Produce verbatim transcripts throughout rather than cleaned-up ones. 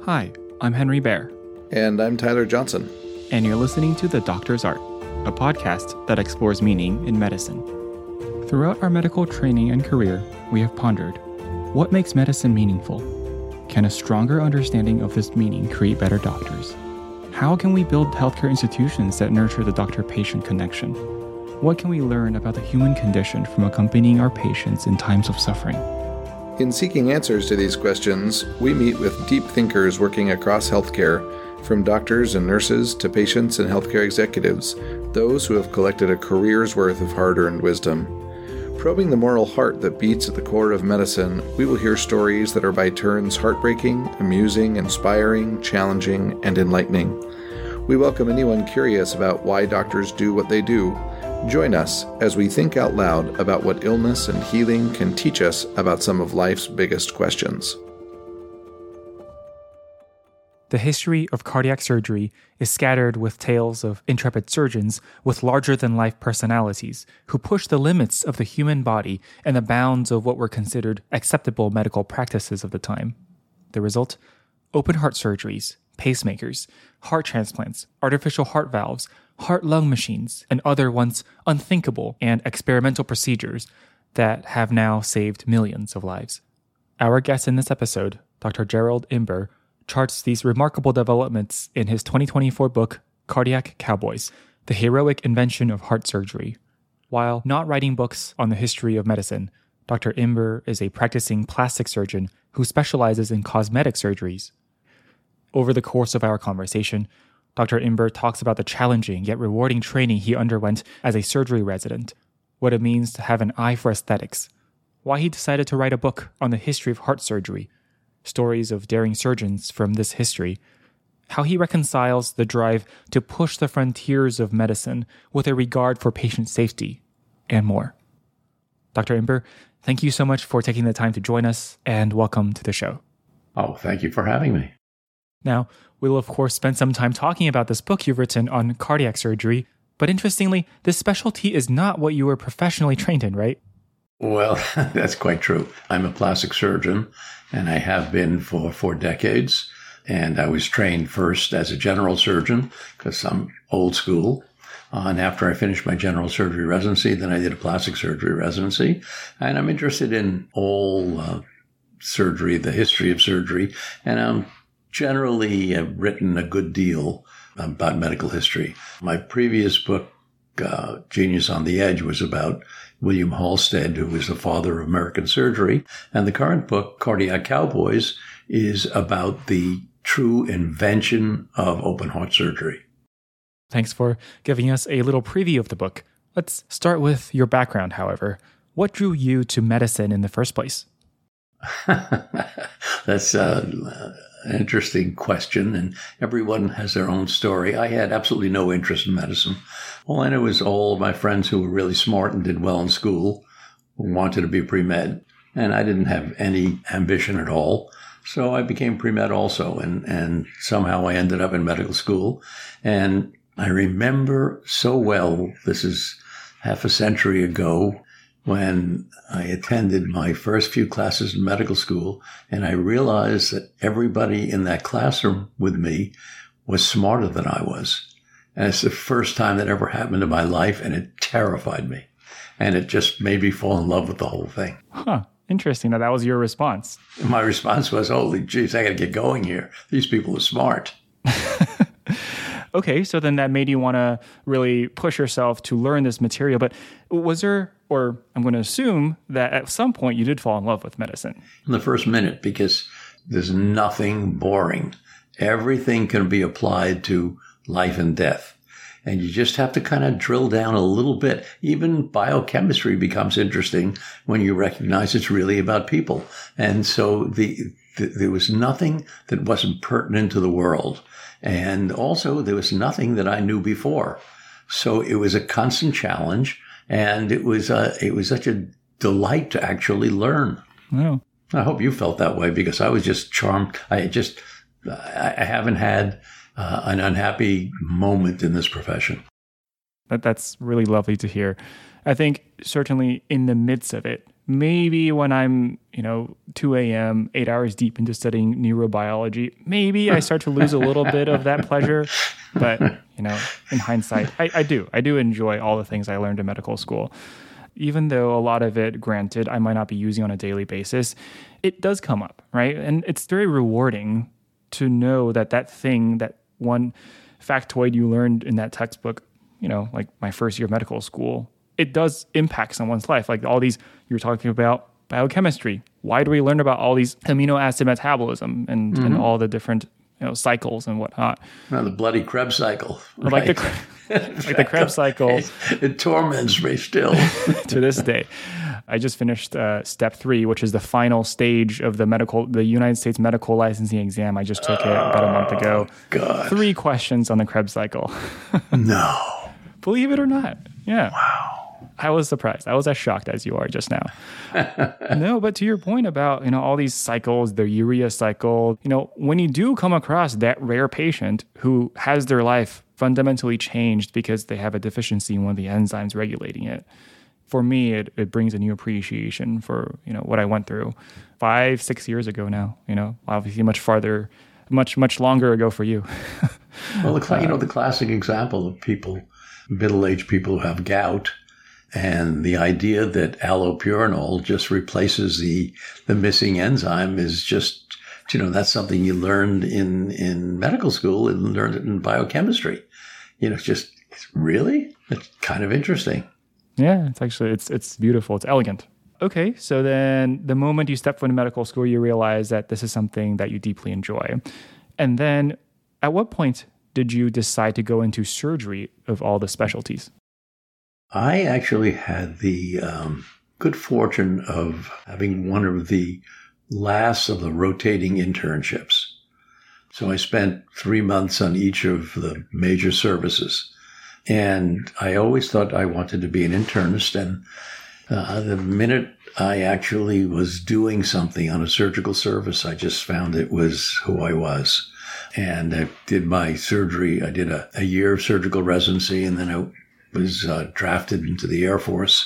Hi, I'm Henry Bear. And I'm Tyler Johnson. And you're listening to The Doctor's Art, a podcast that explores meaning in medicine. Throughout our medical training and career, we have pondered, what makes medicine meaningful? Can a stronger understanding of this meaning create better doctors? How can we build healthcare institutions that nurture the doctor-patient connection? What can we learn about the human condition from accompanying our patients in times of suffering? In seeking answers to these questions, we meet with deep thinkers working across healthcare, from doctors and nurses to patients and healthcare executives, those who have collected a career's worth of hard-earned wisdom. Probing the moral heart that beats at the core of medicine, we will hear stories that are by turns heartbreaking, amusing, inspiring, challenging, and enlightening. We welcome anyone curious about why doctors do what they do. Join us as we think out loud about what illness and healing can teach us about some of life's biggest questions. The history of cardiac surgery is scattered with tales of intrepid surgeons with larger-than-life personalities who pushed the limits of the human body and the bounds of what were considered acceptable medical practices of the time. The result? Open-heart surgeries, pacemakers, heart transplants, artificial heart valves, heart-lung machines, and other once unthinkable and experimental procedures that have now saved millions of lives. Our guest in this episode, Doctor Gerald Imber, charts these remarkable developments in his twenty twenty-four book, Cardiac Cowboys, The Heroic Invention of Heart Surgery. While not writing books on the history of medicine, Doctor Imber is a practicing plastic surgeon who specializes in cosmetic surgeries. Over the course of our conversation, Doctor Imber talks about the challenging yet rewarding training he underwent as a surgery resident, what it means to have an eye for aesthetics, why he decided to write a book on the history of heart surgery, stories of daring surgeons from this history, how he reconciles the drive to push the frontiers of medicine with a regard for patient safety, and more. Doctor Imber, thank you so much for taking the time to join us, and welcome to the show. Oh, thank you for having me. Now, we'll of course spend some time talking about this book you've written on cardiac surgery, but interestingly, this specialty is not what you were professionally trained in, right? Well, that's quite true. I'm a plastic surgeon, and I have been for four decades. And I was trained first as a general surgeon, because I'm old school. Uh, and after I finished my general surgery residency, then I did a plastic surgery residency. And I'm interested in all uh, surgery, the history of surgery. And I'm generally have written a good deal about medical history. My previous book, uh, Genius on the Edge, was about William Halsted, who was the father of American surgery. And the current book, Cardiac Cowboys, is about the true invention of open heart surgery. Thanks for giving us a little preview of the book. Let's start with your background, however. What drew you to medicine in the first place? That's uh, an interesting question, and everyone has their own story. I had absolutely no interest in medicine. All I knew is all of my friends who were really smart and did well in school wanted to be pre-med, and I didn't have any ambition at all. So I became pre-med also, and, and somehow I ended up in medical school. And I remember so well, this is half a century ago, when I attended my first few classes in medical school, and I realized that everybody in that classroom with me was smarter than I was. And it's the first time that ever happened in my life, and it terrified me. And it just made me fall in love with the whole thing. Huh. Interesting that that was your response. My response was, holy jeez, I got to get going here. These people are smart. Okay, so then that made you want to really push yourself to learn this material. But was there, or I'm going to assume that at some point you did fall in love with medicine? In the first minute, because there's nothing boring. Everything can be applied to life and death. And you just have to kind of drill down a little bit. Even biochemistry becomes interesting when you recognize it's really about people. And so the, the there was nothing that wasn't pertinent to the world. And also there was nothing that I knew before. So it was a constant challenge, and it was uh, it was such a delight to actually learn. Wow. I hope you felt that way, because I was just charmed. I just I haven't had Uh, an unhappy moment in this profession. That That's really lovely to hear. I think certainly in the midst of it, Maybe when I'm, you know, two a.m., eight hours deep into studying neurobiology, maybe I start to lose a little bit of that pleasure. But, you know, in hindsight, I, I do. I do enjoy all the things I learned in medical school. Even though a lot of it, granted, I might not be using on a daily basis, it does come up, right? And it's very rewarding to know that that thing, that one factoid you learned in that textbook, you know, like my first year of medical school, it does impact someone's life. Like all these, you were talking about biochemistry. Why do we learn about all these amino acid metabolism and, mm-hmm. and all the different, you know, cycles and whatnot? Well, the bloody Krebs cycle. Right? Like the like the Krebs cycle. It, it torments me still. To this day. I just finished uh, step three, which is the final stage of the medical, the United States medical licensing exam. I just took it about a month ago. God. Three questions on the Krebs cycle. No. Believe it or not. Yeah. Wow. I was surprised. I was as shocked as you are just now. No, but to your point about, you know, all these cycles, the urea cycle, you know, when you do come across that rare patient who has their life fundamentally changed because they have a deficiency in one of the enzymes regulating it, for me, it, it brings a new appreciation for, you know, what I went through five, six years ago now, you know, obviously much farther, much, much longer ago for you. Well, the, you know, the classic example of people, middle-aged people who have gout, and the idea that allopurinol just replaces the the missing enzyme is just, you know, that's something you learned in, in medical school and learned it in biochemistry. You know, it's just, really? It's kind of interesting. Yeah, it's actually, it's it's beautiful. It's elegant. Okay, so then the moment you step foot in medical school, you realize that this is something that you deeply enjoy. And then at what point did you decide to go into surgery of all the specialties? I actually had the um, good fortune of having one of the last of the rotating internships. So I spent three months on each of the major services. And I always thought I wanted to be an internist. And uh, the minute I actually was doing something on a surgical service, I just found it was who I was. And I did my surgery. I did a, a year of surgical residency, and then I was uh, drafted into the Air Force,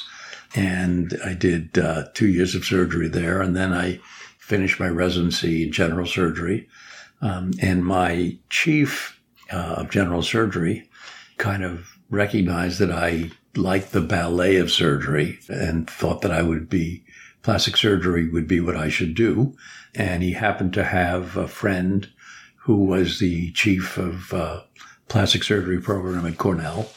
and I did uh, two years of surgery there. And then I finished my residency in general surgery. Um, and my chief uh, of general surgery kind of recognized that I liked the ballet of surgery and thought that I would be, plastic surgery would be what I should do. And he happened to have a friend who was the chief of uh, plastic surgery program at Cornell.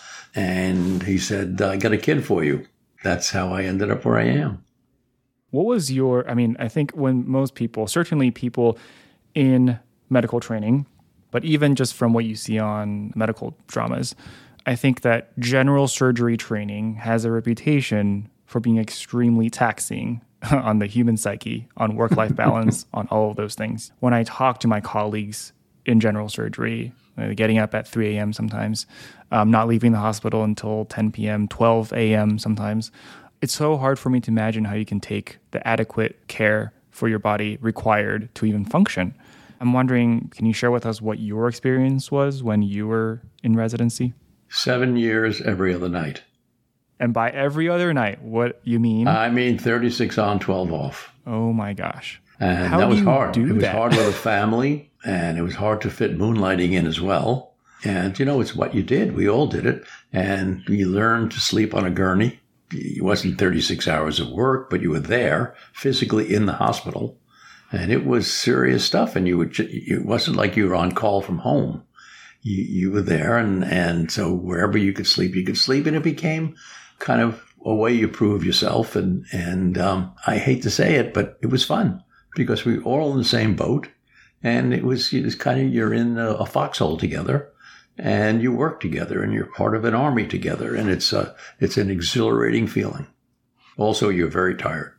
And he said, I got a kid for you. That's how I ended up where I am. What was your, I mean, I think when most people, certainly people in medical training, but even just from what you see on medical dramas, I think that general surgery training has a reputation for being extremely taxing on the human psyche, on work-life balance, on all of those things. When I talk to my colleagues in general surgery, uh, getting up at three a.m. sometimes, um, not leaving the hospital until ten p.m., twelve a.m. sometimes, it's so hard for me to imagine how you can take the adequate care for your body required to even function. I'm wondering, can you share with us what your experience was when you were in residency? Seven years every other night. And by every other night, what you mean? I mean thirty-six on, twelve off. Oh my gosh. And How that was do you hard. do it was that? hard with a family, and it was hard to fit moonlighting in as well. And, you know, it's what you did. We all did it. And you learned to sleep on a gurney. It wasn't thirty-six hours of work, but you were there physically in the hospital. And it was serious stuff. And you would, it wasn't like you were on call from home. You, you were there. And, and so wherever you could sleep, you could sleep. And it became kind of a way you prove yourself. And, and, um, I hate to say it, but it was fun because we were all in the same boat. And it was, it was kind of, you're in a, a foxhole together and you work together and you're part of an army together. And it's a, it's an exhilarating feeling. Also, you're very tired.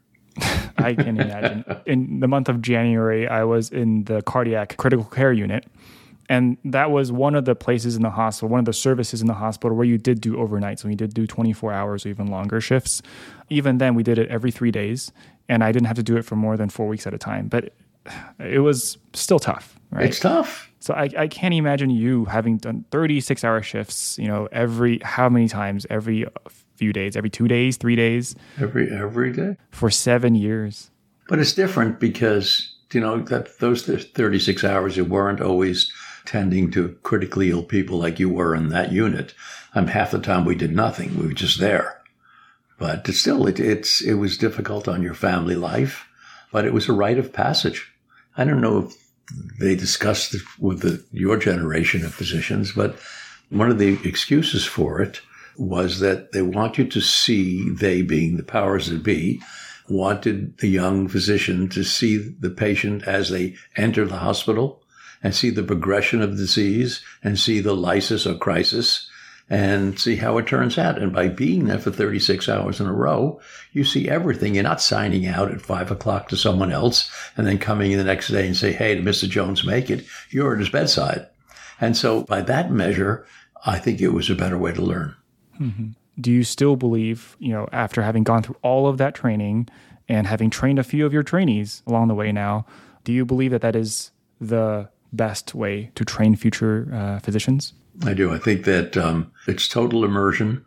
I can imagine. In the month of January, I was in the cardiac critical care unit. And that was one of the places in the hospital, one of the services in the hospital where you did do overnights. So we did do twenty-four hours or even longer shifts. Even then, we did it every three days. And I didn't have to do it for more than four weeks at a time. But it was still tough, right? It's tough. So I, I can't imagine you having done thirty-six hour shifts, you know, every, how many times, every few days, every two days, three days? Every every day. For seven years. But it's different because, you know, that those thirty-six hours, you weren't always tending to critically ill people like you were in that unit. Um, half the time we did nothing. We were just there. But it's still, it, it's it was difficult on your family life, but it was a rite of passage. I don't know if they discussed it with the, your generation of physicians, but one of the excuses for it was that they want you to see, they being the powers that be, wanted the young physician to see the patient as they enter the hospital and see the progression of disease and see the lysis or crisis and see how it turns out. And by being there for thirty-six hours in a row, you see everything. You're not signing out at five o'clock to someone else and then coming in the next day and say, hey, did Mister Jones make it? You're at his bedside. And so by that measure, I think it was a better way to learn. Mm-hmm. Do you still believe, you know, after having gone through all of that training and having trained a few of your trainees along the way now, do you believe that that is the best way to train future uh, physicians? I do. I think that um, it's total immersion,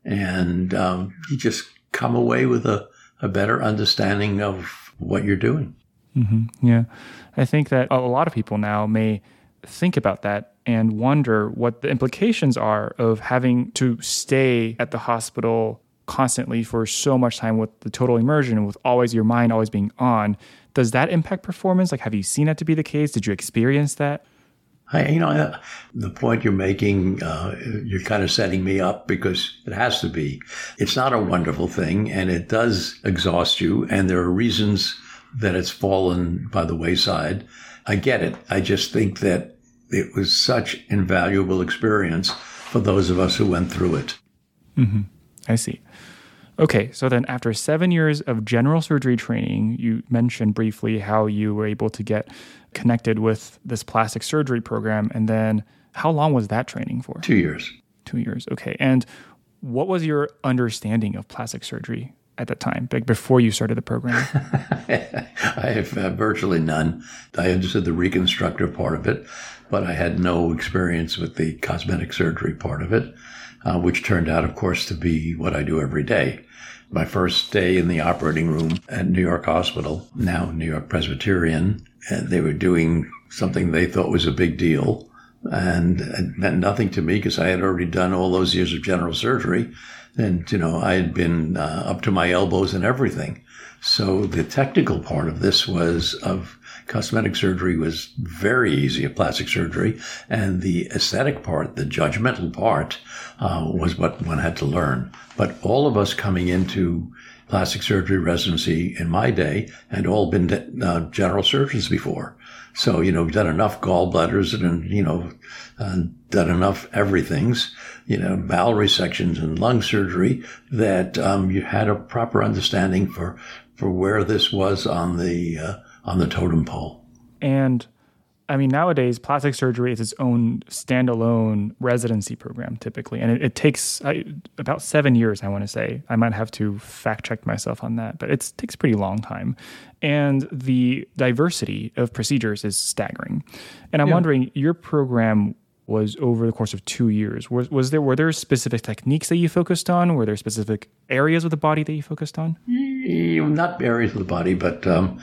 and um, you just come away with a, a better understanding of what you're doing. Mm-hmm. Yeah. I think that a lot of people now may think about that and wonder what the implications are of having to stay at the hospital constantly for so much time with the total immersion and with always your mind always being on. Does that impact performance? Like, have you seen that to be the case? Did you experience that? I, you know, the point you're making, uh, you're kind of setting me up because it has to be. It's not a wonderful thing, and it does exhaust you, and there are reasons that it's fallen by the wayside. I get it. I just think that it was such invaluable experience for those of us who went through it. Mm-hmm. I see. Okay, so then after seven years of general surgery training, you mentioned briefly how you were able to get connected with this plastic surgery program. And then how long was that training for? Two years. Two years, okay. And what was your understanding of plastic surgery at that time, like before you started the program? I have uh, virtually none. I understood the reconstructive part of it, but I had no experience with the cosmetic surgery part of it. Uh, which turned out, of course, to be what I do every day. My first day in the operating room at New York Hospital, now New York Presbyterian, and they were doing something they thought was a big deal. And it meant nothing to me because I had already done all those years of general surgery. And, you know, I had been uh, up to my elbows in everything. So the technical part of this was of cosmetic surgery was very easy, of plastic surgery, and the aesthetic part, the judgmental part, uh, was what one had to learn. But all of us coming into plastic surgery residency in my day had all been uh, general surgeons before. So, you know, we've done enough gallbladders and, you know, uh, done enough everythings, you know, bowel resections and lung surgery that um, you had a proper understanding for, for where this was on the uh, on the totem pole. And I mean, nowadays, plastic surgery is its own standalone residency program typically. And it, it takes I, about seven years, I want to say. I might have to fact check myself on that, but it takes a pretty long time. And the diversity of procedures is staggering. And I'm yeah. wondering, your program was over the course of two years. Was, was there, were there specific techniques that you focused on? Were there specific areas of the body that you focused on? Not areas of the body, but um,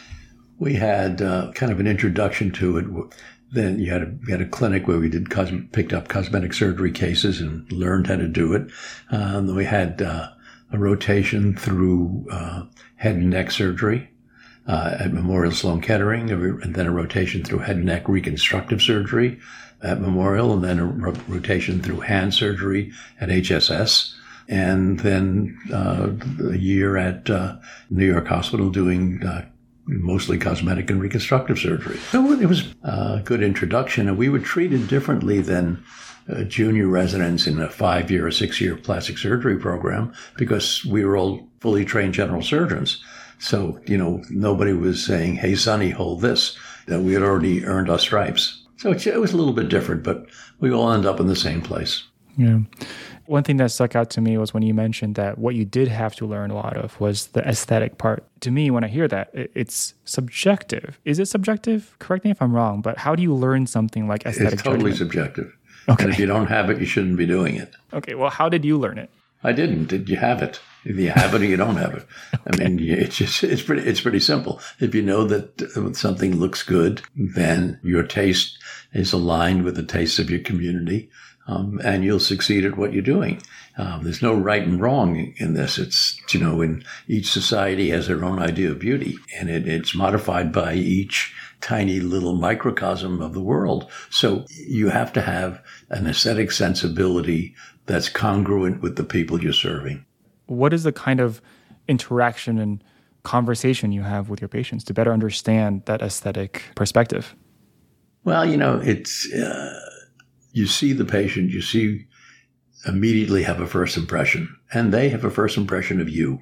we had uh, kind of an introduction to it. Then you had a, we had a clinic where we did cos- picked up cosmetic surgery cases and learned how to do it. Um, then we had uh, a rotation through uh, head and neck surgery uh, at Memorial Sloan Kettering, and then a rotation through head and neck reconstructive surgery at Memorial, and then a ro- rotation through hand surgery at H S S. And then uh, a year at uh, New York Hospital doing uh, mostly cosmetic and reconstructive surgery. So it was a good introduction, and we were treated differently than uh, junior residents in a five-year or six-year plastic surgery program because we were all fully trained general surgeons. So, you know, nobody was saying, hey, Sonny, hold this. That we had already earned our stripes. So it was a little bit different, but we all end up in the same place. Yeah. One thing that stuck out to me was when you mentioned that what you did have to learn a lot of was the aesthetic part. To me, when I hear that, it's subjective. Is it subjective? Correct me if I'm wrong, but how do you learn something like aesthetic It's totally judgment? subjective. Okay. And if you don't have it, you shouldn't be doing it. Okay, well, how did you learn it? I didn't. Did you have it? If you have it or you don't have it. Okay. I mean, it's just, it's pretty, it's pretty simple. If you know that something looks good, then your taste is aligned with the taste of your community, um, and you'll succeed at what you're doing. Um, there's no right and wrong in this. It's, you know, in each society has their own idea of beauty, and it, it's modified by each tiny little microcosm of the world. So you have to have an aesthetic sensibility that's congruent with the people you're serving. What is the kind of interaction and conversation you have with your patients to better understand that aesthetic perspective? Well, you know, it's, uh, you see the patient, you see immediately have a first impression, and they have a first impression of you.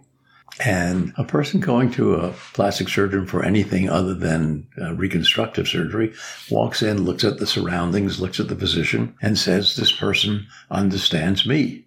And a person going to a plastic surgeon for anything other than uh, reconstructive surgery walks in, looks at the surroundings, looks at the physician, and says, this person understands me.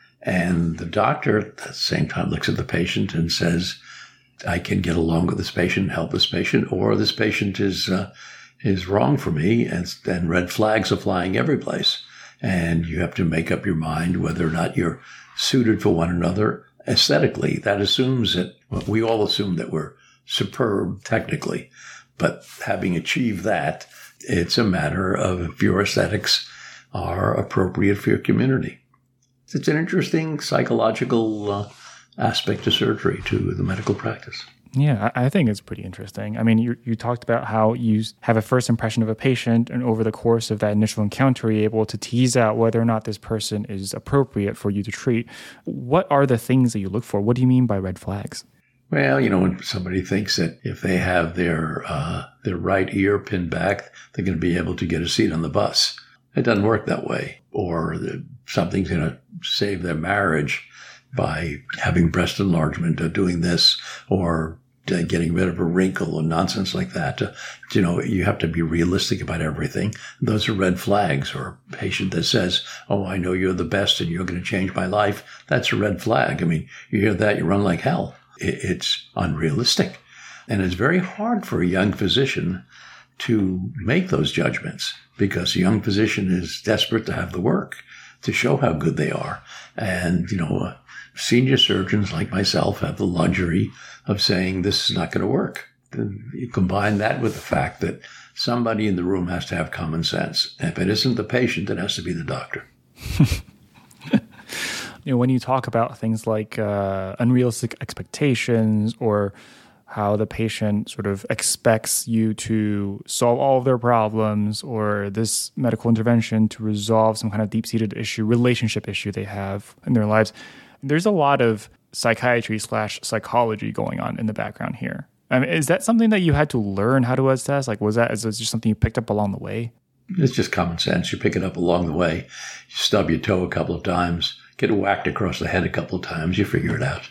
And the doctor at the same time looks at the patient and says, I can get along with this patient, help this patient, or this patient is uh, is wrong for me, and, and red flags are flying every place. And you have to make up your mind whether or not you're suited for one another aesthetically. That assumes that, well, we all assume that we're superb technically, but having achieved that, it's a matter of if your aesthetics are appropriate for your community. It's an interesting psychological uh, aspect to surgery, to the medical practice. Yeah, I think it's pretty interesting. I mean, you you talked about how you have a first impression of a patient, and over the course of that initial encounter, you're able to tease out whether or not this person is appropriate for you to treat. What are the things that you look for? What do you mean by red flags? Well, you know, when somebody thinks that if they have their uh, their right ear pinned back, they're going to be able to get a seat on the bus. It doesn't work that way. Or that something's going to save their marriage by having breast enlargement or doing this, or uh, getting rid of a wrinkle or nonsense like that. Uh, you know, you have to be realistic about everything. Those are red flags. Or a patient that says, oh, I know you're the best and you're going to change my life. That's a red flag. I mean, you hear that, you run like hell. It, it's unrealistic. And it's very hard for a young physician to make those judgments, because a young physician is desperate to have the work to show how good they are. And, you know, uh, senior surgeons like myself have the luxury of saying this is not going to work. Then you combine that with the fact that somebody in the room has to have common sense. And if it isn't the patient, it has to be the doctor. You know, when you talk about things like uh, unrealistic expectations, or how the patient sort of expects you to solve all of their problems, or this medical intervention to resolve some kind of deep-seated issue, relationship issue they have in their lives, there's a lot of psychiatry slash psychology going on in the background here. I mean, is that something that you had to learn how to assess? Like, was that, is this just something you picked up along the way? It's just common sense. You pick it up along the way. You stub your toe a couple of times, get whacked across the head a couple of times, you figure it out.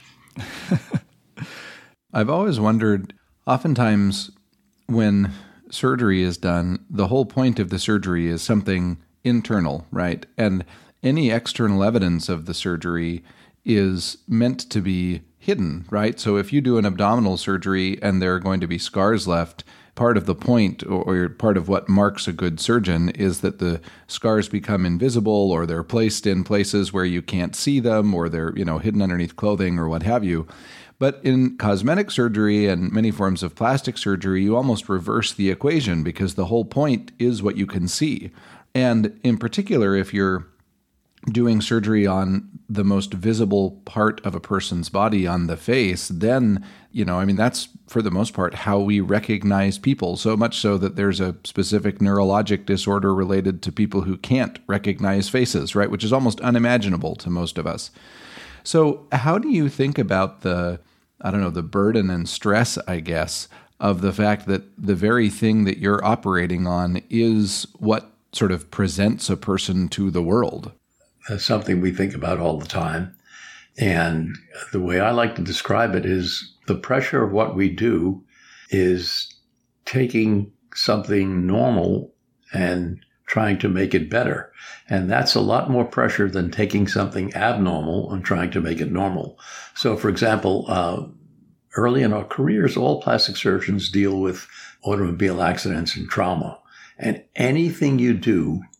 I've always wondered, oftentimes when surgery is done, the whole point of the surgery is something internal, right? And any external evidence of the surgery is meant to be hidden, right? So if you do an abdominal surgery and there are going to be scars left, part of the point, or part of what marks a good surgeon, is that the scars become invisible, or they're placed in places where you can't see them, or they're, you know, hidden underneath clothing or what have you. But in cosmetic surgery and many forms of plastic surgery, you almost reverse the equation, because the whole point is what you can see. And in particular, if you're doing surgery on the most visible part of a person's body, on the face, then, you know, I mean, that's for the most part how we recognize people, so much so that there's a specific neurologic disorder related to people who can't recognize faces, right? Which is almost unimaginable to most of us. So how do you think about the, I don't know, the burden and stress, I guess, of the fact that the very thing that you're operating on is what sort of presents a person to the world? That's something we think about all the time. And the way I like to describe it is the pressure of what we do is taking something normal and trying to make it better. And that's a lot more pressure than taking something abnormal and trying to make it normal. So, for example, uh, early in our careers, all plastic surgeons deal with automobile accidents and trauma. And anything you do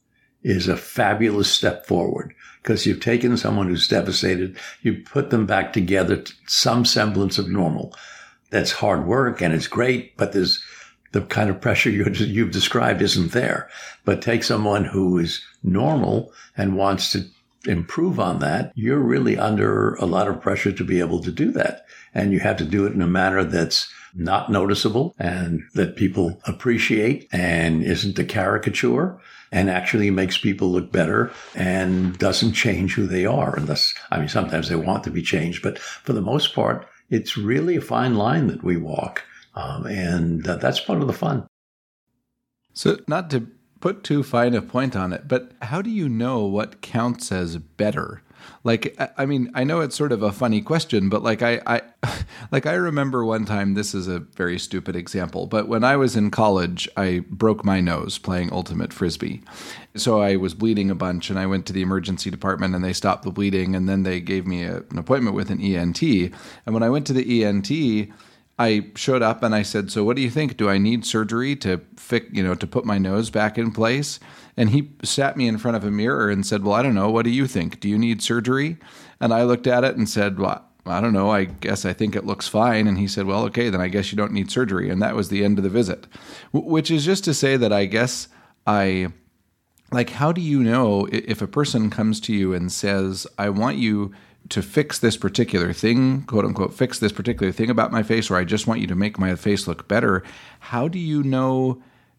is a fabulous step forward, because you've taken someone who's devastated, you put them back together to some semblance of normal. That's hard work and it's great, but there's the kind of pressure you, you've described isn't there. But take someone who is normal and wants to improve on that, you're really under a lot of pressure to be able to do that. And you have to do it in a manner that's not noticeable and that people appreciate and isn't a caricature and actually makes people look better and doesn't change who they are. Unless, I mean, sometimes they want to be changed, but for the most part, it's really a fine line that we walk. Um, and uh, that's part of the fun. So not to put too fine a point on it, but how do you know what counts as better? Like, I mean, I know it's sort of a funny question, but like I, I, like I remember one time, this is a very stupid example, but when I was in college, I broke my nose playing ultimate frisbee. So I was bleeding a bunch and I went to the emergency department and they stopped the bleeding and then they gave me a, an appointment with an E N T. And when I went to the E N T, I showed up and I said, so what do you think? Do I need surgery to fix, you know, to put my nose back in place? And he sat me in front of a mirror and said, well, I don't know. What do you think? Do you need surgery? And I looked at it and said, well, I don't know. I guess I think it looks fine. And he said, well, okay, then I guess you don't need surgery. And that was the end of the visit, which is just to say that I guess I, like, how do you know if a person comes to you and says, I want you to fix this particular thing, quote unquote, fix this particular thing about my face, or I just want you to make my face look better. How do you know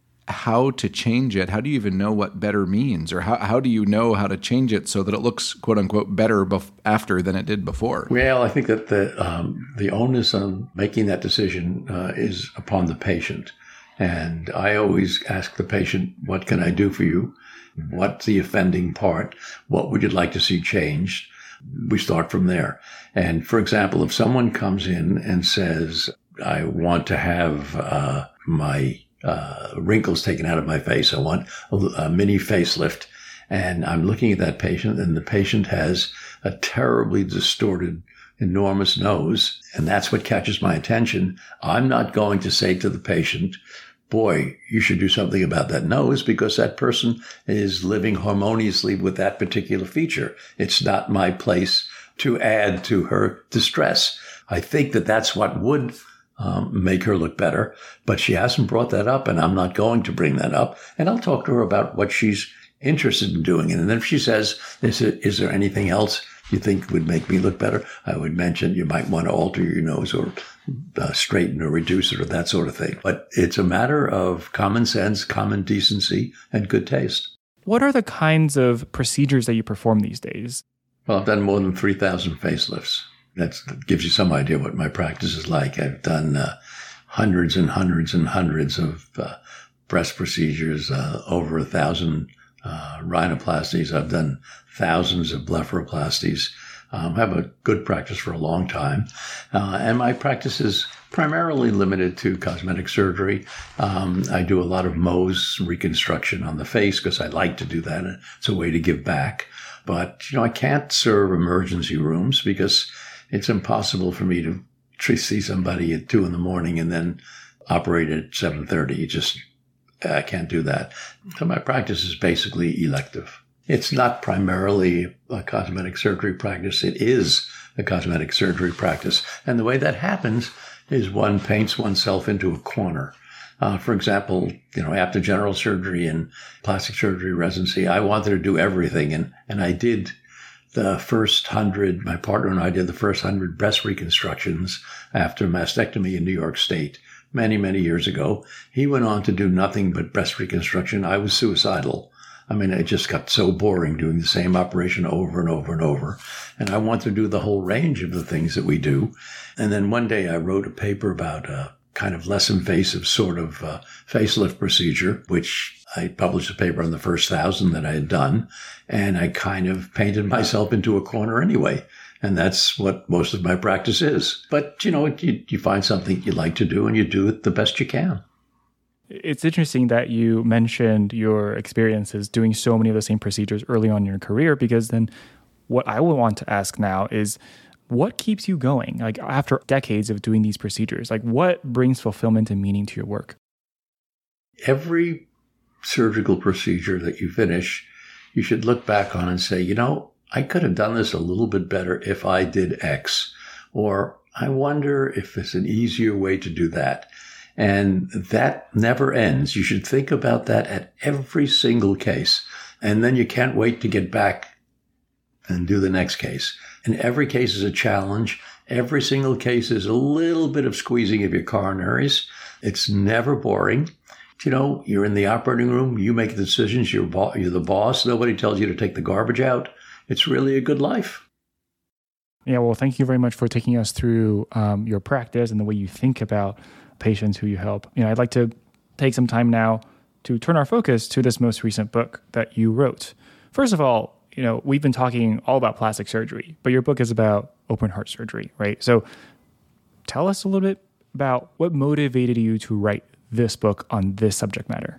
how to change it? How do you even know what better means? Or how, how do you know how to change it so that it looks, quote unquote, better bef- after than it did before? Well, I think that the, um, the onus on making that decision uh, is upon the patient. And I always ask the patient, what can I do for you? What's the offending part? What would you like to see changed? We start from there. And for example, if someone comes in and says, I want to have uh, my uh, wrinkles taken out of my face, I want a, a mini facelift, and I'm looking at that patient and the patient has a terribly distorted, enormous nose, and that's what catches my attention, I'm not going to say to the patient, boy, you should do something about that nose, because that person is living harmoniously with that particular feature. It's not my place to add to her distress. I think that that's what would um, make her look better, but she hasn't brought that up, and I'm not going to bring that up. And I'll talk to her about what she's interested in doing. And then if she says, is there, is there anything else you think would make me look better? I would mention you might want to alter your nose or uh, straighten or reduce it or that sort of thing. But it's a matter of common sense, common decency, and good taste. What are the kinds of procedures that you perform these days? Well, I've done more than three thousand facelifts. That's, that gives you some idea what my practice is like. I've done uh, hundreds and hundreds and hundreds of uh, breast procedures, uh, over a thousand uh, rhinoplasties. I've done thousands of blepharoplasties. Um, I have a good practice for a long time. Uh, and my practice is primarily limited to cosmetic surgery. Um, I do a lot of Mohs reconstruction on the face because I like to do that. It's a way to give back. But, you know, I can't serve emergency rooms because it's impossible for me to see somebody at two in the morning and then operate at seven thirty. You just, I can't do that. So my practice is basically elective. It's not primarily a cosmetic surgery practice. It is a cosmetic surgery practice. And the way that happens is one paints oneself into a corner. Uh, for example, you know, after general surgery and plastic surgery residency, I wanted to do everything. And, and I did the first hundred, my partner and I did the first hundred breast reconstructions after mastectomy in New York State many, many years ago. He went on to do nothing but breast reconstruction. I was suicidal. I mean, it just got so boring doing the same operation over and over and over. And I wanted to do the whole range of the things that we do. And then one day I wrote a paper about a kind of less invasive sort of uh, facelift procedure, which I published a paper on the first thousand that I had done. And I kind of painted myself into a corner anyway. And that's what most of my practice is. But, you know, you, you find something you like to do and you do it the best you can. It's interesting that you mentioned your experiences doing so many of the same procedures early on in your career, because then what I would want to ask now is, what keeps you going? Like, after decades of doing these procedures, like, what brings fulfillment and meaning to your work? Every surgical procedure that you finish you should look back on and say, you know, I could have done this a little bit better if I did X, or I wonder if there's an easier way to do that. And that never ends. You should think about that at every single case. And then you can't wait to get back and do the next case. And every case is a challenge. Every single case is a little bit of squeezing of your coronaries. It's never boring. You know, you're in the operating room. You make the decisions. You're, bo- you're the boss. Nobody tells you to take the garbage out. It's really a good life. Yeah, well, thank you very much for taking us through um, your practice and the way you think about patients who you help. You know, I'd like to take some time now to turn our focus to this most recent book that you wrote. First of all, you know, we've been talking all about plastic surgery, but your book is about open heart surgery, right? So tell us a little bit about what motivated you to write this book on this subject matter.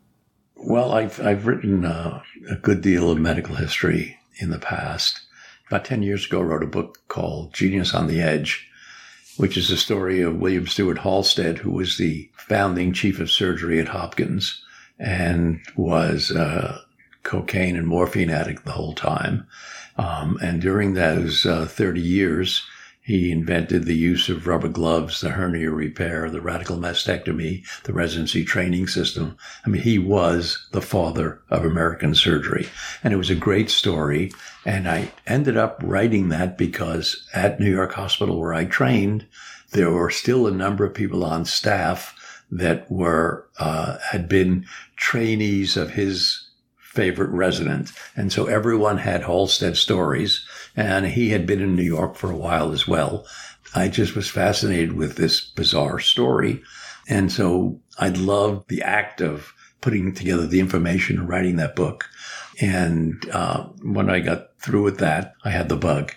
Well, I've, I've written uh, a good deal of medical history in the past. About ten years ago, I wrote a book called Genius on the Edge, which is the story of William Stewart Halsted, who was the founding chief of surgery at Hopkins and was a cocaine and morphine addict the whole time. Um, and during those uh, thirty years, he invented the use of rubber gloves, the hernia repair, the radical mastectomy, the residency training system. I mean, he was the father of American surgery. And it was a great story. And I ended up writing that because at New York Hospital where I trained, there were still a number of people on staff that were, uh, had been trainees of his favorite resident. And so everyone had Halsted stories, and he had been in New York for a while as well. I just was fascinated with this bizarre story. And so I loved the act of putting together the information and writing that book. And uh, when I got through with that, I had the bug.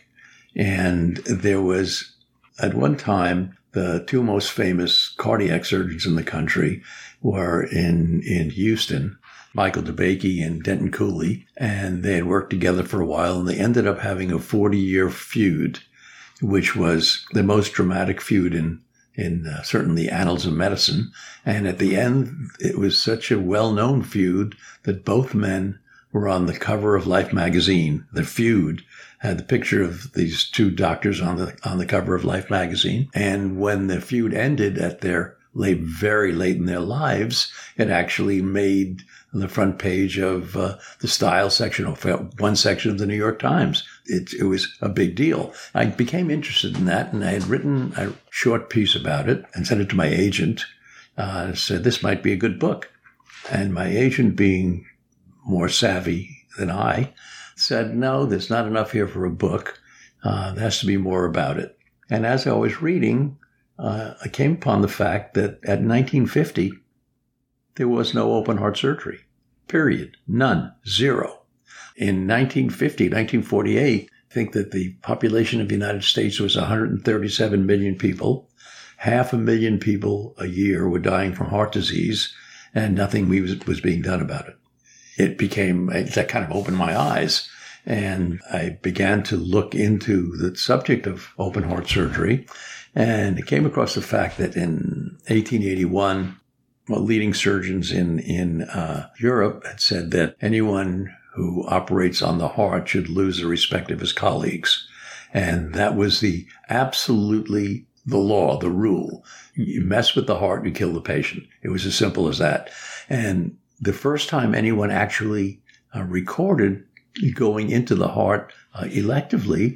And there was, at one time, the two most famous cardiac surgeons in the country were in, in Houston, Michael DeBakey and Denton Cooley, and they had worked together for a while, and they ended up having a forty-year feud, which was the most dramatic feud in in uh, certainly the annals of medicine. And at the end, it was such a well-known feud that both men were on the cover of Life magazine. The feud had the picture of these two doctors on the on the cover of Life magazine. And when the feud ended at their late, very late in their lives, it actually made the front page of uh, the style section of one section of the New York Times. It, it was a big deal. I became interested in that, and I had written a short piece about it and sent it to my agent. Uh, said this might be a good book. And my agent, being more savvy than I, said, no, there's not enough here for a book. Uh, there has to be more about it. And as I was reading, uh, I came upon the fact that at nineteen fifty, there was no open heart surgery, period. None. Zero. In nineteen fifty, nineteen forty-eight, I think that the population of the United States was one hundred thirty-seven million people. Half a million people a year were dying from heart disease, and nothing was, was being done about it. It became, that kind of opened my eyes, and I began to look into the subject of open heart surgery, and I came across the fact that in eighteen eighty-one, well, leading surgeons in, in uh, Europe had said that anyone who operates on the heart should lose the respect of his colleagues. And that was the absolutely the law, the rule. You mess with the heart, you kill the patient. It was as simple as that. And the first time anyone actually uh, recorded going into the heart uh, electively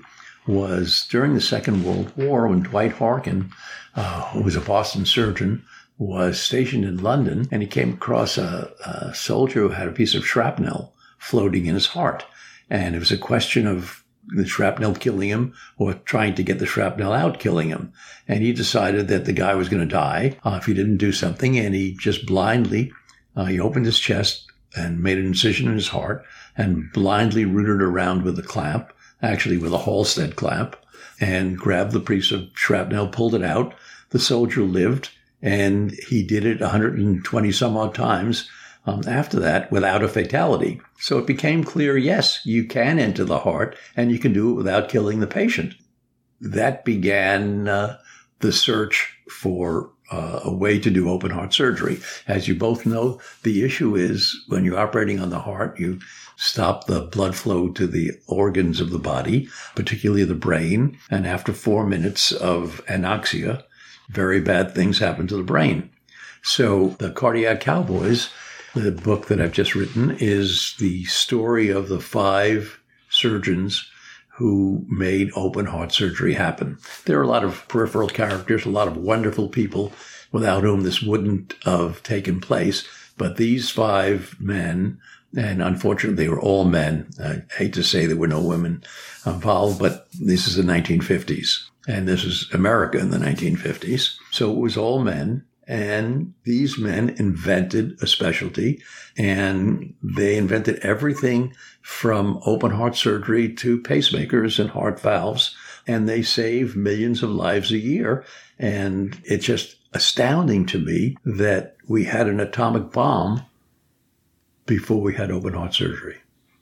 was during the Second World War, when Dwight Harkin, uh, who was a Boston surgeon, was stationed in London, and he came across a, a soldier who had a piece of shrapnel floating in his heart. And it was a question of the shrapnel killing him or trying to get the shrapnel out killing him. And he decided that the guy was going to die uh, if he didn't do something. And he just blindly, uh, he opened his chest and made an incision in his heart and blindly rooted around with a clamp, actually with a Halsted clamp, and grabbed the piece of shrapnel, pulled it out. The soldier lived. And he did it one hundred twenty some odd times um, after that without a fatality. So it became clear, yes, you can enter the heart and you can do it without killing the patient. That began uh, the search for uh, a way to do open heart surgery. As you both know, the issue is when you're operating on the heart, you stop the blood flow to the organs of the body, particularly the brain. And after four minutes of anoxia, very bad things happen to the brain. So the Cardiac Cowboys, the book that I've just written, is the story of the five surgeons who made open heart surgery happen. There are a lot of peripheral characters, a lot of wonderful people without whom this wouldn't have taken place. But these five men, and unfortunately they were all men. I hate to say there were no women involved, but this is the nineteen fifties. And this is America in the nineteen fifties. So it was all men. And these men invented a specialty, and they invented everything from open heart surgery to pacemakers and heart valves, and they save millions of lives a year. And it's just astounding to me that we had an atomic bomb before we had open heart surgery.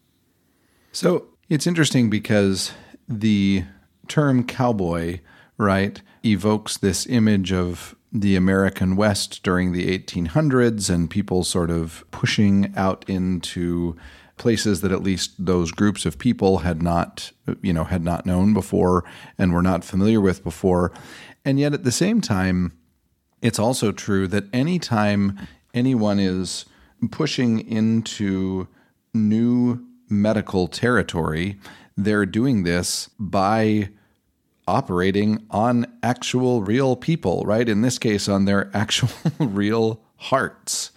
So it's interesting because the term cowboy, right, evokes this image of the American West during the eighteen hundreds and people sort of pushing out into places that at least those groups of people had not, you know, had not known before and were not familiar with before. And yet at the same time, it's also true that anytime anyone is pushing into new medical territory, they're doing this by operating on actual real people, right? In this case, on their actual real hearts.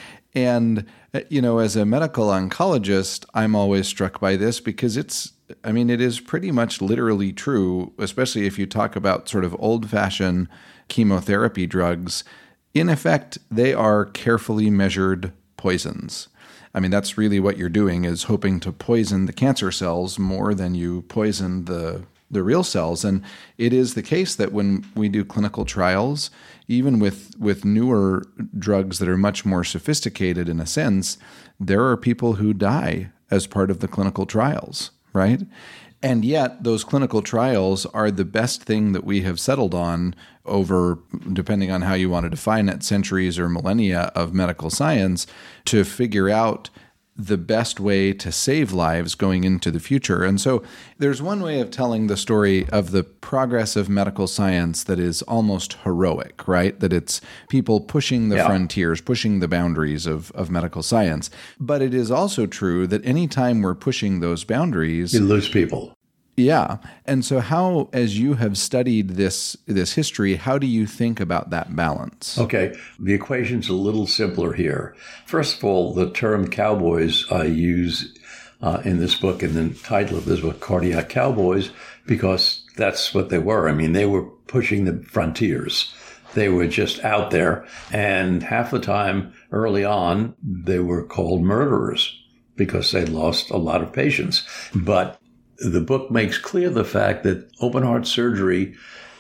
And, you know, as a medical oncologist, I'm always struck by this because it's, I mean, it is pretty much literally true, especially if you talk about sort of old-fashioned chemotherapy drugs. In effect, they are carefully measured poisons. I mean, that's really what you're doing, is hoping to poison the cancer cells more than you poison the the real cells. And it is the case that when we do clinical trials, even with, with newer drugs that are much more sophisticated in a sense, there are people who die as part of the clinical trials, right? And yet those clinical trials are the best thing that we have settled on over, depending on how you want to define it, centuries or millennia of medical science to figure out the best way to save lives going into the future. And so there's one way of telling the story of the progress of medical science that is almost heroic, right? That it's people pushing the yeah. frontiers, pushing the boundaries of, of medical science. But it is also true that anytime we're pushing those boundaries, you lose people. Yeah. And so how, as you have studied this this history, how do you think about that balance? Okay. The equation's a little simpler here. First of all, the term cowboys I use uh, in this book, in the title of this book, Cardiac Cowboys, because that's what they were. I mean, they were pushing the frontiers. They were just out there. And half the time early on, they were called murderers because they lost a lot of patients. But the book makes clear the fact that open heart surgery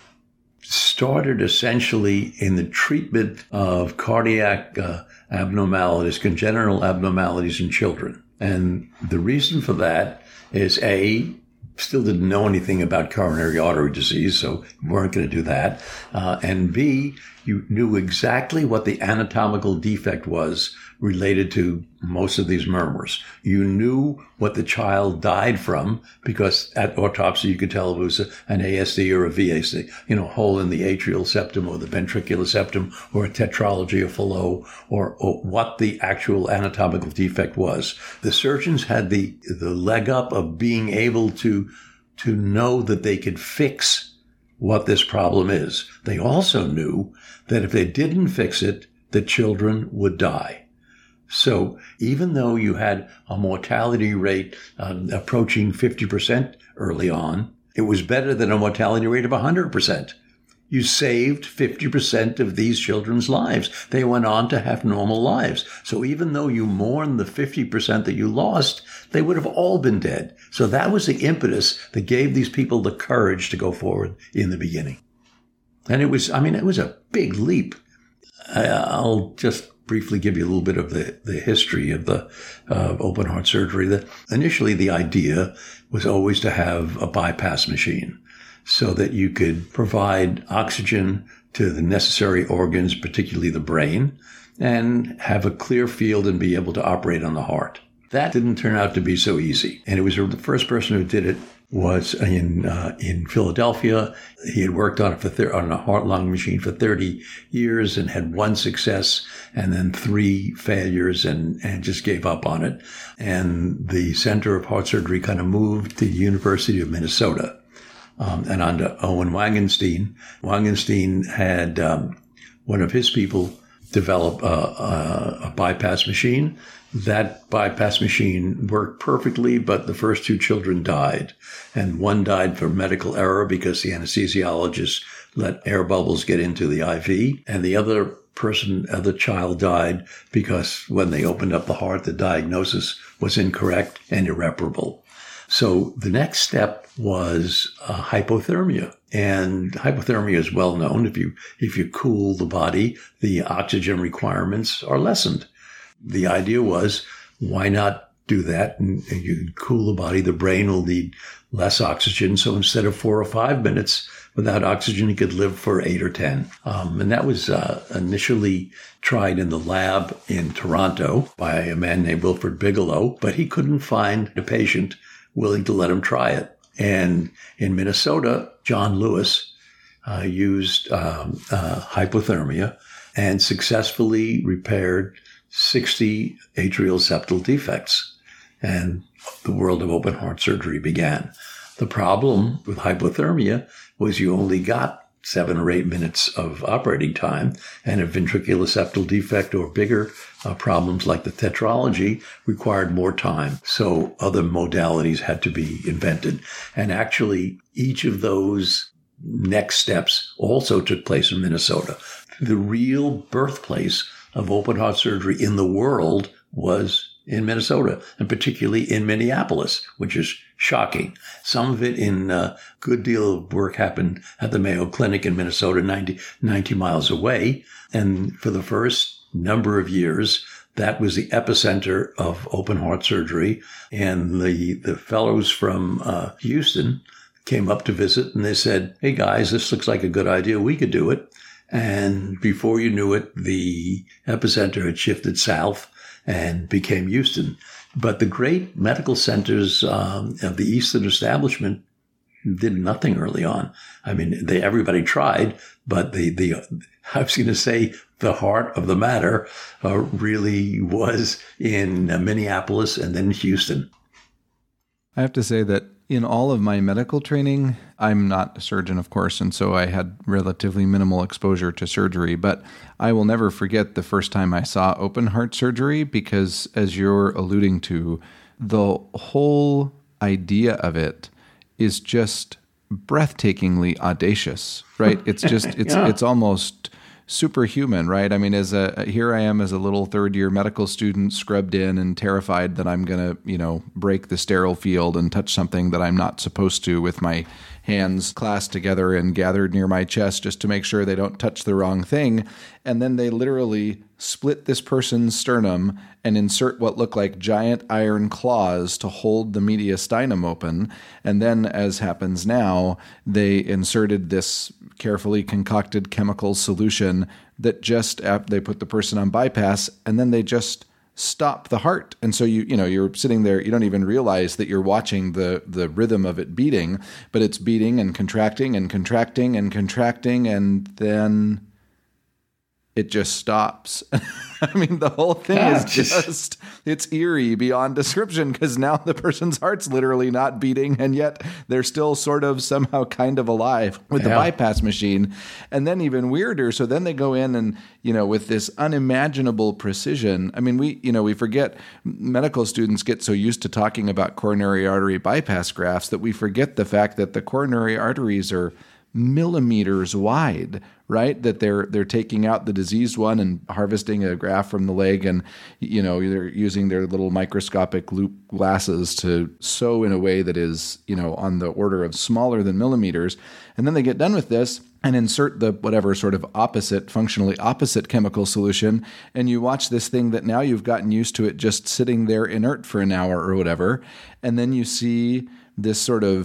started essentially in the treatment of cardiac uh, abnormalities, congenital abnormalities in children. And the reason for that is, A, still didn't know anything about coronary artery disease, so we weren't going to do that. Uh, and B, you knew exactly what the anatomical defect was related to most of these murmurs. You knew what the child died from because at autopsy you could tell if it was a, an A S D or a V A C, you know, hole in the atrial septum or the ventricular septum or a tetralogy or Fallot or, or what the actual anatomical defect was. The surgeons had the, the leg up of being able to, to know that they could fix what this problem is. They also knew that if they didn't fix it, the children would die. So even though you had a mortality rate uh, approaching fifty percent early on, it was better than a mortality rate of one hundred percent. You saved fifty percent of these children's lives. They went on to have normal lives. So even though you mourned the fifty percent that you lost, they would have all been dead. So that was the impetus that gave these people the courage to go forward in the beginning. And it was, I mean, it was a big leap. I, I'll just briefly give you a little bit of the, the history of the uh, open heart surgery. That initially the idea was always to have a bypass machine so that you could provide oxygen to the necessary organs, particularly the brain, and have a clear field and be able to operate on the heart. That didn't turn out to be so easy. And it was the first person who did it was in uh, in Philadelphia. He had worked on it for thir- on a heart-lung machine for thirty years and had one success and then three failures and, and just gave up on it. And the Center of Heart Surgery kind of moved to the University of Minnesota um, and on to Owen Wangenstein. Wangenstein had um, one of his people develop a, a, a bypass machine. That bypass machine worked perfectly, but the first two children died. And one died for medical error because the anesthesiologist let air bubbles get into the I V. And the other person, other child died because when they opened up the heart, the diagnosis was incorrect and irreparable. So the next step was uh, hypothermia. And hypothermia is well known. If you, if you cool the body, the oxygen requirements are lessened. The idea was, why not do that? And you cool the body, the brain will need less oxygen. So instead of four or five minutes without oxygen, you could live for eight or ten. Um, and that was uh, initially tried in the lab in Toronto by a man named Wilfred Bigelow, but he couldn't find a patient willing to let him try it. And in Minnesota, John Lewis uh, used um, uh, hypothermia and successfully repaired sixty atrial septal defects, and the world of open heart surgery began. The problem with hypothermia was you only got seven or eight minutes of operating time, and a ventricular septal defect or bigger uh, problems like the tetralogy required more time. So other modalities had to be invented. And actually, each of those next steps also took place in Minnesota. The real birthplace of open heart surgery in the world was in Minnesota, and particularly in Minneapolis, which is shocking. Some of it in a uh, good deal of work happened at the Mayo Clinic in Minnesota, ninety, ninety miles away. And for the first number of years, that was the epicenter of open heart surgery. And the, the fellows from uh, Houston came up to visit, and they said, "Hey guys, this looks like a good idea. We could do it." And before you knew it, the epicenter had shifted south and became Houston. But the great medical centers um, of the Eastern establishment did nothing early on. I mean, they, everybody tried, but the, the, I was going to say the heart of the matter uh, really was in uh, Minneapolis and then Houston. I have to say that in all of my medical training, I'm not a surgeon, of course, and so I had relatively minimal exposure to surgery, but I will never forget the first time I saw open heart surgery because, as you're alluding to, the whole idea of it is just breathtakingly audacious, right? It's just, it's yeah. it's almost superhuman, right? I mean, as a here I am as a little third year medical student, scrubbed in and terrified that I'm going to, you know, break the sterile field and touch something that I'm not supposed to with my hands clasped together and gathered near my chest just to make sure they don't touch the wrong thing. And then they literally split this person's sternum and insert what look like giant iron claws to hold the mediastinum open. And then, as happens now, they inserted this carefully concocted chemical solution that just, they put the person on bypass, and then they just stop the heart. And so you, you know, you're sitting there, you don't even realize that you're watching the, the rhythm of it beating, but it's beating and contracting and contracting and contracting, and then it just stops. I mean, the whole thing yeah, is just, just, it's eerie beyond description, because now the person's heart's literally not beating, and yet they're still sort of somehow kind of alive with yeah. the bypass machine. And then even weirder, so then they go in and, you know, with this unimaginable precision. I mean, we, you know, we forget, medical students get so used to talking about coronary artery bypass grafts that we forget the fact that the coronary arteries are millimeters wide, right? That they're they're taking out the diseased one and harvesting a graft from the leg, and you know they're using their little microscopic loop glasses to sew in a way that is, you know, on the order of smaller than millimeters. And then they get done with this and insert the whatever sort of opposite, functionally opposite chemical solution, and you watch this thing that now you've gotten used to it just sitting there inert for an hour or whatever, and then you see this sort of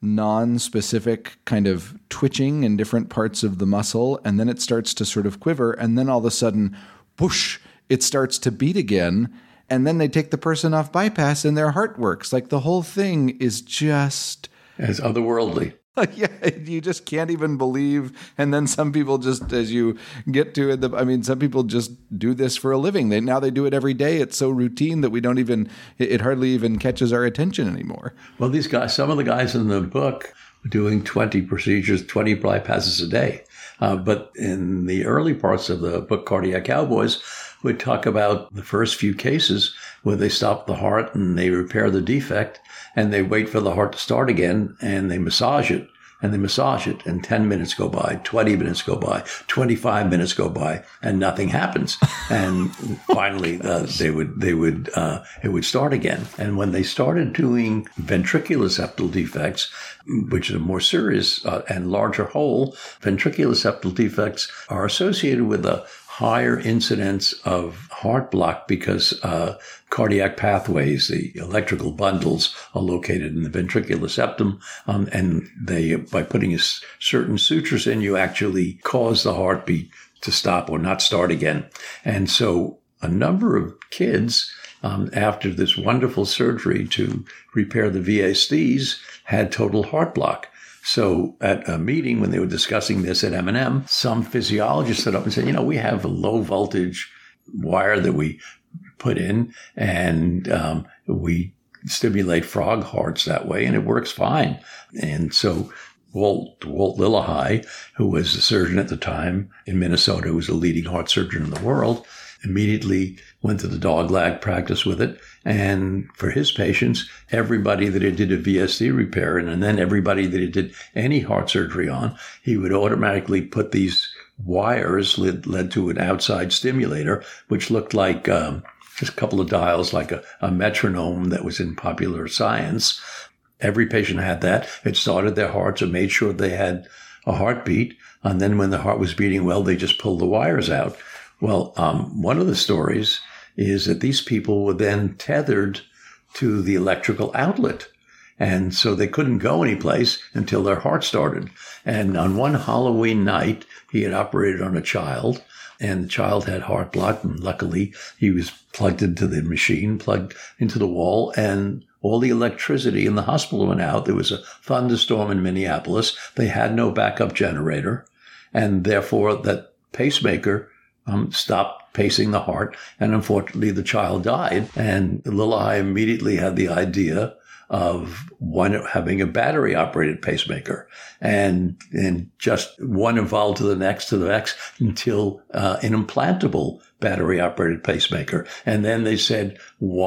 non-specific kind of twitching in different parts of the muscle, and then it starts to sort of quiver, and then all of a sudden, whoosh, it starts to beat again, and then they take the person off bypass and their heart works. Like the whole thing is just... It's otherworldly. Yeah, you just can't even believe. And then some people just, as you get to it, I mean, some people just do this for a living. They now they do it every day. It's so routine that we don't even, it hardly even catches our attention anymore. Well, these guys, some of the guys in the book were doing twenty procedures, twenty bypasses a day. Uh, but in the early parts of the book, Cardiac Cowboys, we talk about the first few cases where they stop the heart and they repair the defect and they wait for the heart to start again and they massage it and they massage it and ten minutes go by, twenty minutes go by, twenty-five minutes go by and nothing happens. And finally uh, they would, they would, uh, it would start again. And when they started doing ventricular septal defects, which is a more serious uh, and larger hole, ventricular septal defects are associated with a higher incidence of heart block because uh, cardiac pathways, the electrical bundles, are located in the ventricular septum, um, and they, by putting a s- certain sutures in, you actually cause the heartbeat to stop or not start again. And so a number of kids, um, after this wonderful surgery to repair the V S Ds, had total heart block. So at a meeting when they were discussing this at M and M, some physiologist stood up and said, you know, we have a low voltage wire that we put in and um, we stimulate frog hearts that way and it works fine. And so Walt, Walt Lillehei, who was the surgeon at the time in Minnesota, who was the leading heart surgeon in the world, immediately went to the dog lag practice with it. And for his patients, everybody that he did a V S D repair in, and then everybody that he did any heart surgery on, he would automatically put these wires led, led to an outside stimulator, which looked like um, just a couple of dials, like a, a metronome that was in Popular Science. Every patient had that. It started their hearts and made sure they had a heartbeat. And then when the heart was beating well, they just pulled the wires out. Well, um, one of the stories is that these people were then tethered to the electrical outlet. And so they couldn't go anyplace until their heart started. And on one Halloween night, he had operated on a child, and the child had heart block. And luckily, he was plugged into the machine, plugged into the wall, and all the electricity in the hospital went out. There was a thunderstorm in Minneapolis. They had no backup generator, and therefore that pacemaker um, stopped pacing the heart, and unfortunately the child died. And Lillehei immediately had the idea of one having a battery operated pacemaker, and and just one evolved to the next to the next until uh, an implantable battery operated pacemaker. And then they said,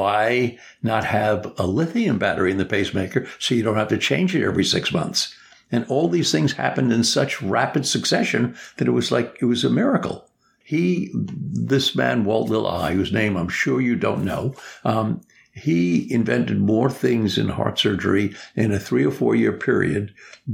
why not have a lithium battery in the pacemaker so you don't have to change it every six months? And all these things happened in such rapid succession that it was like it was a miracle. He, this man, Walt Lillehei, whose name I'm sure you don't know, um, he invented more things in heart surgery in a three or four year period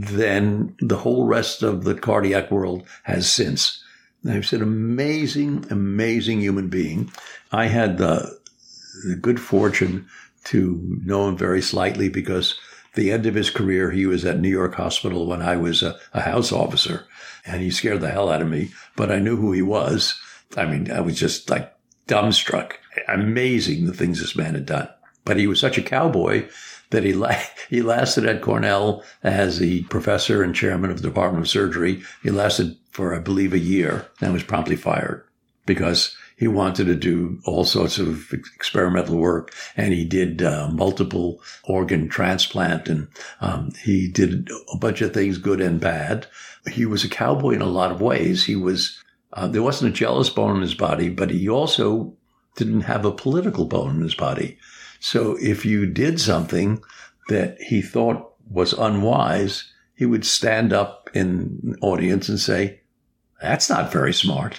than the whole rest of the cardiac world has since. Now, he's an amazing, amazing human being. I had the, the good fortune to know him very slightly because at the end of his career, he was at New York Hospital when I was a, a house officer, and he scared the hell out of me, but I knew who he was. I mean, I was just like dumbstruck. Amazing the things this man had done. But he was such a cowboy that he la- he lasted at Cornell as the professor and chairman of the Department of Surgery. He lasted for, I believe, a year and was promptly fired because he wanted to do all sorts of experimental work, and he did uh, multiple organ transplant, and um, he did a bunch of things, good and bad. He was a cowboy in a lot of ways. He was uh, there wasn't a jealous bone in his body, but he also didn't have a political bone in his body. So if you did something that he thought was unwise, he would stand up in an audience and say, "That's not very smart."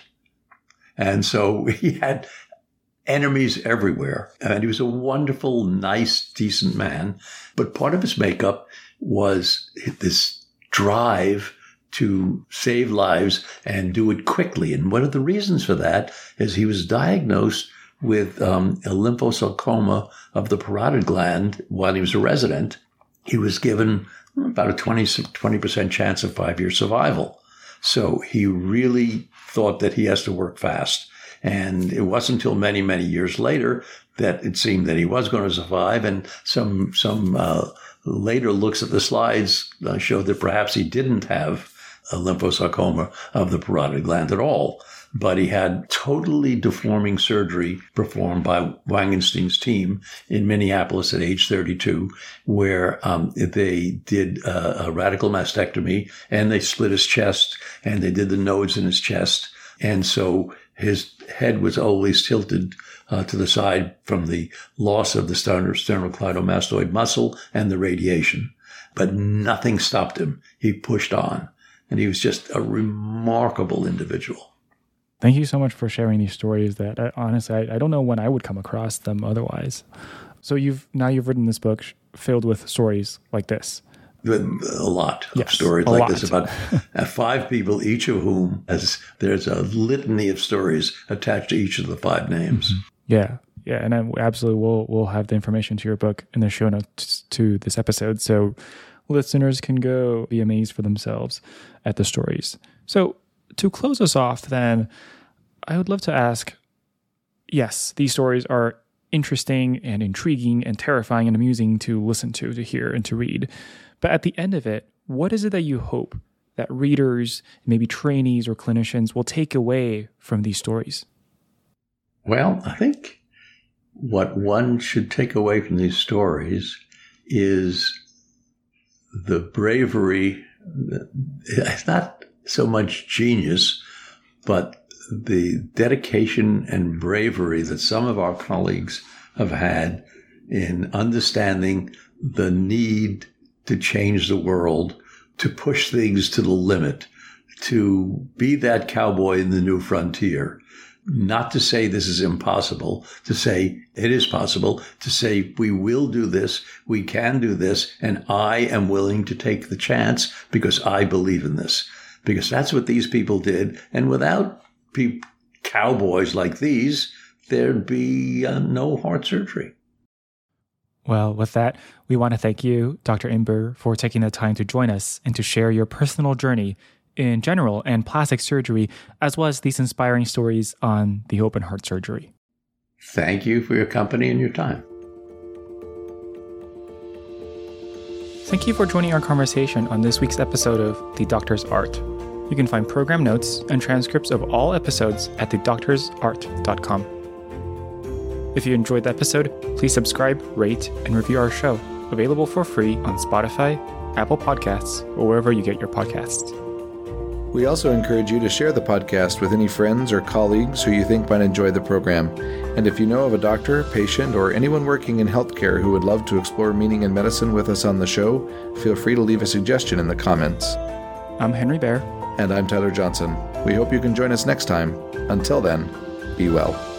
And so he had enemies everywhere. And he was a wonderful, nice, decent man. But part of his makeup was this drive to save lives and do it quickly. And one of the reasons for that is he was diagnosed with um, a lymphosarcoma of the parotid gland while he was a resident. He was given about a twenty percent chance of five-year survival. So he really thought that he has to work fast. And it wasn't until many, many years later that it seemed that he was going to survive. And some some uh, later looks at the slides uh, showed that perhaps he didn't have a lymphosarcoma of the parotid gland at all. But he had totally deforming surgery performed by Wangenstein's team in Minneapolis at age thirty-two, where um, they did a, a radical mastectomy, and they split his chest, and they did the nodes in his chest. And so his head was always tilted uh, to the side from the loss of the sternocleidomastoid muscle and the radiation. But nothing stopped him. He pushed on, and he was just a remarkable individual. Thank you so much for sharing these stories that I, honestly, I, I don't know when I would come across them otherwise. So you've now you've written this book filled with stories like this. A lot of yes, stories like lot. this about five people, each of whom has, there's a litany of stories attached to each of the five names. Mm-hmm. Yeah. Yeah. And I absolutely will we'll have the information to your book in the show notes to this episode. So listeners can go be amazed for themselves at the stories. So to close us off, then, I would love to ask, yes, these stories are interesting and intriguing and terrifying and amusing to listen to, to hear, and to read. But at the end of it, what is it that you hope that readers, maybe trainees or clinicians, will take away from these stories? Well, I think what one should take away from these stories is the bravery. It's not so much genius, but the dedication and bravery that some of our colleagues have had in understanding the need to change the world, to push things to the limit, to be that cowboy in the new frontier. Not to say this is impossible, to say it is possible, to say we will do this, we can do this, and I am willing to take the chance because I believe in this. Because that's what these people did. And without pe- cowboys like these, there'd be uh, no heart surgery. Well, with that, we want to thank you, Doctor Imber, for taking the time to join us and to share your personal journey in general and plastic surgery, as well as these inspiring stories on the open heart surgery. Thank you for your company and your time. Thank you for joining our conversation on this week's episode of The Doctor's Art. You can find program notes and transcripts of all episodes at the doctors art dot com. If you enjoyed the episode, please subscribe, rate, and review our show, available for free on Spotify, Apple Podcasts, or wherever you get your podcasts. We also encourage you to share the podcast with any friends or colleagues who you think might enjoy the program. And if you know of a doctor, patient, or anyone working in healthcare who would love to explore meaning in medicine with us on the show, feel free to leave a suggestion in the comments. I'm Henry Bear. And I'm Tyler Johnson. We hope you can join us next time. Until then, be well.